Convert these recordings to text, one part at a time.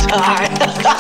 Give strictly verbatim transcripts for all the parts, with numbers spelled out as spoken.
die.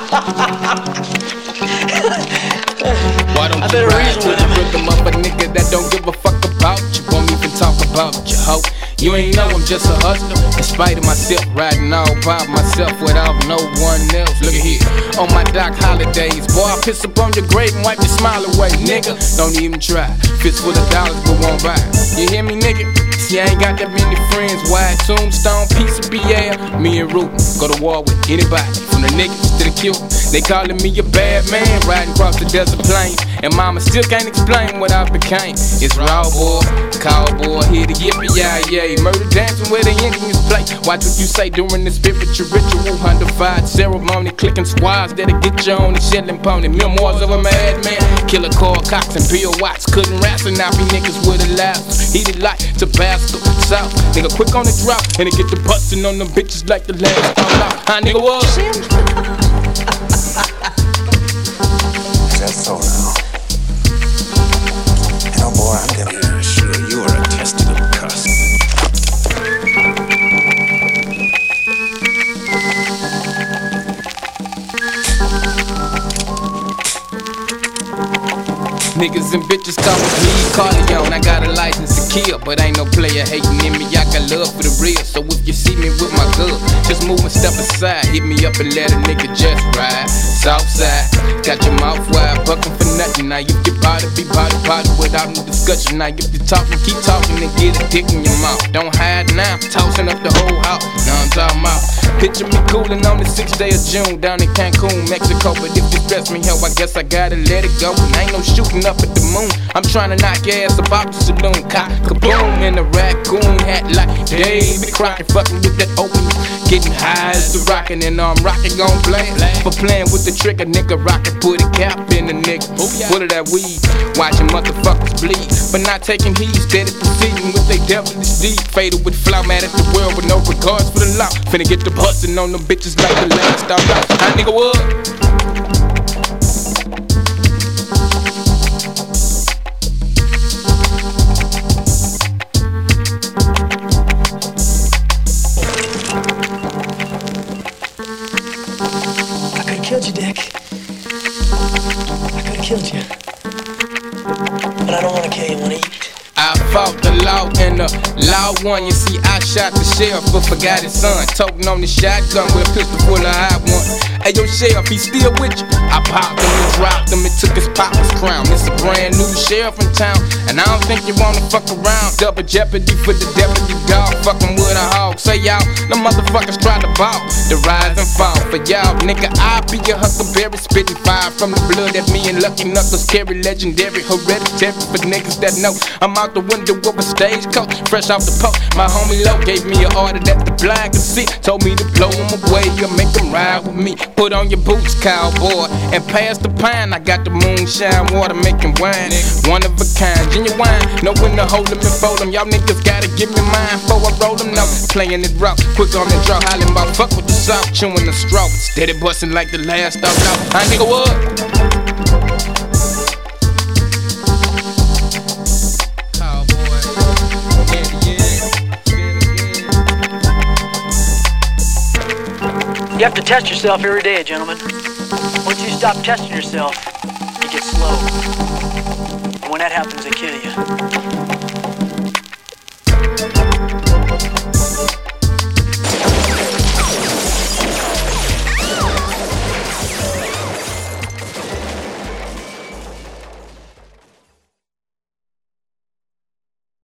Why don't I you better ride reason to with the him. rhythm of a nigga that don't give a fuck about you? Won't even talk about you, hoe. You ain't know I'm just a hustler. In spite of myself, riding all by myself without no one else. Look at here, on my Doc holidays, boy, I piss up on your grave and wipe your smile away, nigga. Don't even try. Fist full of dollars, but won't buy. You hear me, nigga? See, I ain't got that many friends. Wide tombstone, piece of B L. Me and Root go to war with anybody, from the niggas to the cute. They calling me a bad man, riding across the desert plain. And mama still can't explain what I became. It's raw boy, cowboy, here to get me, yeah, yeah. Murder dancing where the Indians play. Watch what you say during the spiritual ritual. Undivided ceremony, clicking squads that'll get you on the shelling pony. Memoirs of a madman, killer Carl Cox and Bill Watts. Couldn't wrestle, now be niggas with a laugh. Heated like Tabasco, South. Nigga quick on the drop, and it get the bustin' on them bitches like the last fall out. How nigga was? That's so now. You know, boy, I'm getting. Yeah, sure, you are a testy little cuss. Niggas and bitches call me Lee Carleone. I got a license to kill, but ain't no player hating in me. I got love for the real, so if you see me with my gun, just move and step aside. Hit me up and let a nigga just ride. Southside, got your mouth wide, bucking for nothing. Now if your body be body body without no discussion. Now if you talking, keep talking and get a dick in your mouth. Don't hide now, tossing up the whole house. Now I'm talking about. Picture me coolin' on the sixth day of June down in Cancun, Mexico. But if you stress me, hell, I guess I gotta let it go. And ain't no shooting up at the moon. I'm trying to knock your ass about the saloon. Cock, kaboom, in a raccoon hat like Davey Crockett. Fucking with that open, getting high as the rockin'. And I'm rockin' gon' blast. For playing with the trigger, nigga rockin', put a cap in the nigga. Full of that weed, watching motherfuckers bleed. But not taking heed, steady proceeding with they devilish deed. Fatal with flow, mad at the world with no regards for the law. Finna get the bustin' on them bitches like the last out loud. How nigga what? Killed you, Dick. I could've killed you. But I don't wanna kill you, I wanna eat. I fought the law and the law won. You see, I shot the sheriff but forgot his son. Toting on the shotgun with a pistol full of hot one. Hey, yo, sheriff, he still with you? I popped him and dropped him and took his pop's crown. It's a brand new sheriff in town, and I don't think you wanna fuck around. Double jeopardy for the deputy dog, fucking with a hog. Say y'all, the motherfuckers try to ball, the rise and fall for y'all, nigga. I be your huckleberry, spitting fire from the blood that me and Lucky Knuckles carry. Legendary, hereditary for niggas that know I'm out the window of a stagecoach, fresh off the post. My homie Low gave me an order that the blind could see. Told me to blow him away or make him ride with me. Put on your boots, cowboy, and pass the pine. I got the moonshine water making wine, one of a kind, genuine. Know when to hold them and fold them. Y'all niggas gotta give me mine before I roll them. No, playing it rough, quick on the draw, hollering about fuck with the soft, chewing the straw, steady busting like the last dog. I nigga what? You have to test yourself every day, gentlemen. Once you stop testing yourself, you get slow. And when that happens, they kill you.